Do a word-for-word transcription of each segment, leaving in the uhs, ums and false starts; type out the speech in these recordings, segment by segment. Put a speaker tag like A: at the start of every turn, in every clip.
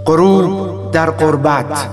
A: غروب در غربت.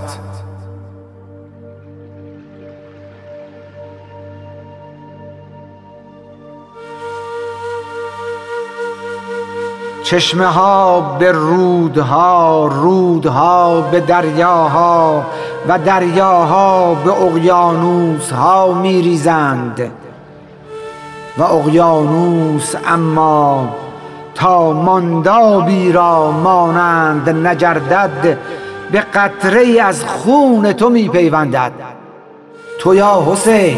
A: چشمه ها به رودها، رودها به دریاها و دریاها به اقیانوس ها می ریزند و اقیانوس اما تا ماندابی را مانند نگردد به قطره از خون تو می پیوندد. تو یا حسین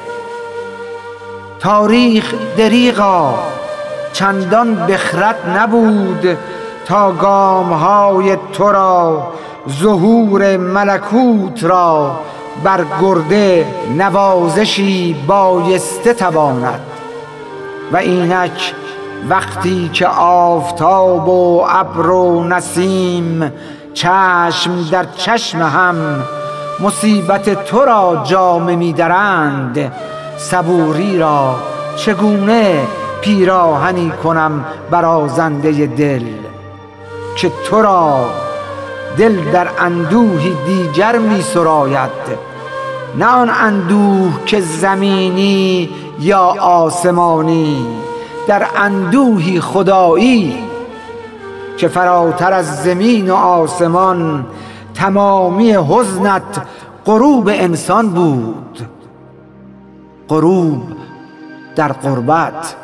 A: تاریخ دریغا چندان بخرد نبود تا گامهای تو را ظهور ملکوت را بر گرده نوازشی بایسته تواند. و اینک وقتی که آفتاب و ابر و نسیم چشم در چشم هم مصیبت تو را جامه می درند، صبوری را چگونه پیراهنی کنم برازنده دل که تو را دل در اندوهی دیگر می سراید، نه آن اندوه که زمینی یا آسمانی، در اندوهی خدایی که فراتر از زمین و آسمان تمامی حزنت غروب انسان بود. غروب در غربت.